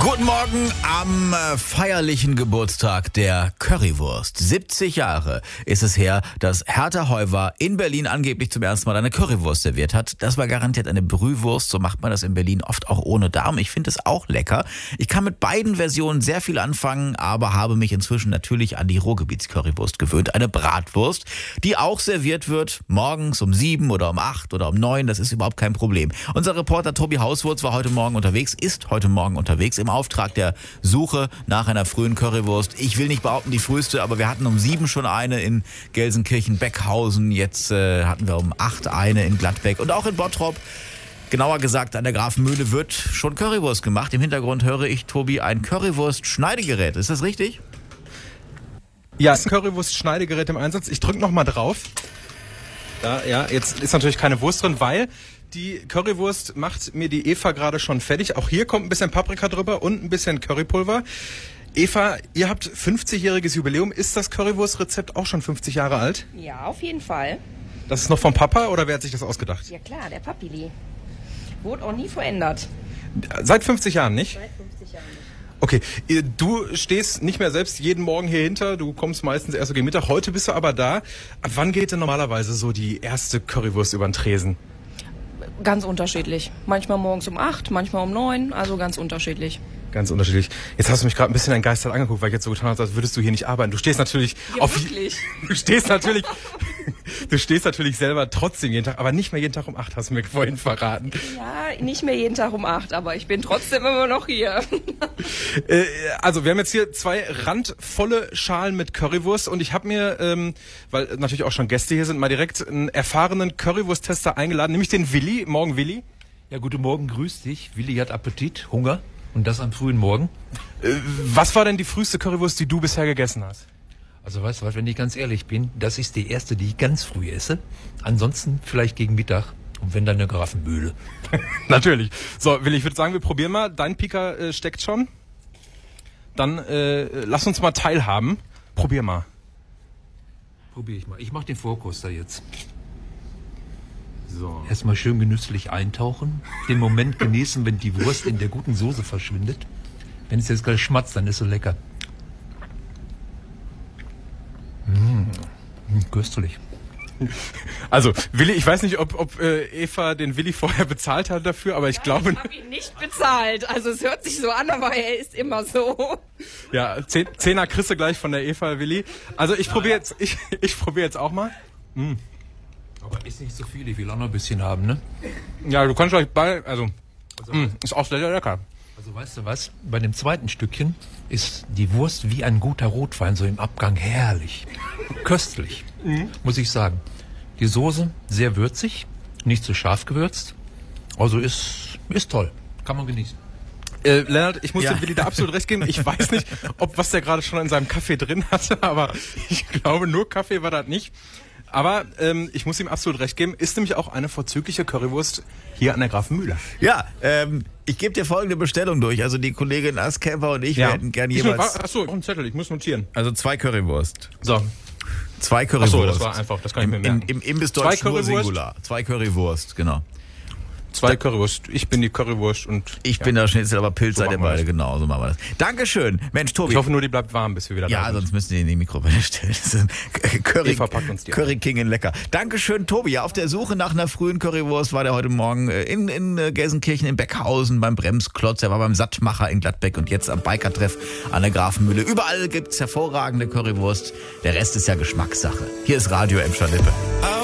Guten Morgen am feierlichen Geburtstag der Currywurst. 70 Jahre ist es her, dass Hertha Heuwer in Berlin angeblich zum ersten Mal eine Currywurst serviert hat. Das war garantiert eine Brühwurst, so macht man das in Berlin oft auch ohne Darm. Ich finde es auch lecker. Ich kann mit beiden Versionen sehr viel anfangen, aber habe mich inzwischen natürlich an die Ruhrgebiets-Currywurst gewöhnt. Eine Bratwurst, die auch serviert wird morgens um 7 oder um 8 oder um 9. Das ist überhaupt kein Problem. Unser Reporter Tobi Hauswurz war heute Morgen unterwegs, ist heute Morgen unterwegs im Auftrag der Suche nach einer frühen Currywurst. Ich will nicht behaupten, die früheste, aber wir hatten um 7 schon eine in Gelsenkirchen-Beckhausen. Jetzt hatten wir um 8 eine in Gladbeck und auch in Bottrop. Genauer gesagt, an der Grafenmühle wird schon Currywurst gemacht. Im Hintergrund höre ich, Tobi, ein Currywurst-Schneidegerät. Ist das richtig? Ja, ein Currywurst-Schneidegerät im Einsatz. Ich drücke nochmal drauf. Da, ja, jetzt ist natürlich keine Wurst drin, weil die Currywurst macht mir die Eva gerade schon fertig. Auch hier kommt ein bisschen Paprika drüber und ein bisschen Currypulver. Eva, ihr habt 50-jähriges Jubiläum. Ist das Currywurst-Rezept auch schon 50 Jahre alt? Ja, auf jeden Fall. Das ist noch vom Papa oder wer hat sich das ausgedacht? Ja klar, der Papili. Wurde auch nie verändert. Seit 50 Jahren nicht? Seit 50 Jahren nicht. Okay, du stehst nicht mehr selbst jeden Morgen hier hinter, du kommst meistens erst so gegen Mittag. Heute bist du aber da. Ab wann geht denn normalerweise so die erste Currywurst über den Tresen? Ganz unterschiedlich. Manchmal morgens um 8, manchmal um 9, also ganz unterschiedlich. Ganz unterschiedlich. Jetzt hast du mich gerade ein bisschen entgeistert angeguckt, weil ich jetzt so getan habe, als würdest du hier nicht arbeiten. Du stehst natürlich wirklich? Du stehst natürlich selber trotzdem jeden Tag, aber nicht mehr jeden Tag um 8, hast du mir vorhin verraten. Ja, nicht mehr jeden Tag um 8, aber ich bin trotzdem immer noch hier. Also wir haben jetzt hier 2 randvolle Schalen mit Currywurst und ich habe mir, weil natürlich auch schon Gäste hier sind, mal direkt einen erfahrenen Currywurst-Tester eingeladen, nämlich den Willi. Morgen, Willi. Ja, guten Morgen, grüß dich. Willi hat Appetit, Hunger und das am frühen Morgen. Was war denn die früheste Currywurst, die du bisher gegessen hast? Also weißt du was, wenn ich ganz ehrlich bin, das ist die erste, die ich ganz früh esse. Ansonsten vielleicht gegen Mittag und wenn dann eine Grafenmühle. Natürlich. So, Willi, ich würde sagen, wir probieren mal. Dein Pika steckt schon. Dann lass uns mal teilhaben. Probier mal. Probier ich mal. Ich mache den Vorkoster jetzt. So. Erstmal schön genüsslich eintauchen. Den Moment genießen, wenn die Wurst in der guten Soße verschwindet. Wenn es jetzt gleich schmatzt, dann ist so lecker. Köstlich. Also, Willi, ich weiß nicht, ob Eva den Willi vorher bezahlt hat dafür, aber ich glaube... Ich habe ihn nicht bezahlt. Also es hört sich so an, aber er ist immer so. Ja, 10er kriegst du gleich von der Eva, Willi. Also ich probiere jetzt auch mal. Aber ist nicht so viel, ich will auch noch ein bisschen haben, ne? Ja, du kannst euch ist auch sehr lecker. Also weißt du was, bei dem zweiten Stückchen ist die Wurst wie ein guter Rotwein, so im Abgang herrlich. Köstlich, muss ich sagen. Die Soße sehr würzig, nicht zu scharf gewürzt. Also ist toll, kann man genießen. Lennart, ich muss dem Willi da absolut recht geben. Ich weiß nicht, was der gerade schon in seinem Kaffee drin hatte, aber ich glaube, nur Kaffee war das nicht. Aber ich muss ihm absolut recht geben, ist nämlich auch eine vorzügliche Currywurst hier an der Grafenmühle. Ja, ich gebe dir folgende Bestellung durch. Also die Kollegin Askämper und ich, wir hätten gerne jeweils... Achso, einen Zettel, ich muss notieren. Also 2 Currywurst. So. 2 Currywurst. Achso, das war einfach, das kann ich mir merken. Im Imbissdeutsch nur Singular. 2 Currywurst, genau. 2 Currywurst. Ich bin die Currywurst und... Ich bin der Schnitzel, aber Pilz So seid ihr machen wir beide. das. Genau, so machen wir das. Dankeschön. Mensch, Tobi. Ich hoffe nur, die bleibt warm, bis wir wieder da Ja, sind. sonst müssen die in die Mikrowelle stellen. Das ist Eva packt uns die Curry King in lecker. Dankeschön, Tobi. Ja, auf der Suche nach einer frühen Currywurst war der heute Morgen in Gelsenkirchen, in Beckhausen, beim Bremsklotz. Er war beim Sattmacher in Gladbeck und jetzt am Bikertreff an der Grafenmühle. Überall gibt's hervorragende Currywurst. Der Rest ist ja Geschmackssache. Hier ist Radio Emscher-Lippe.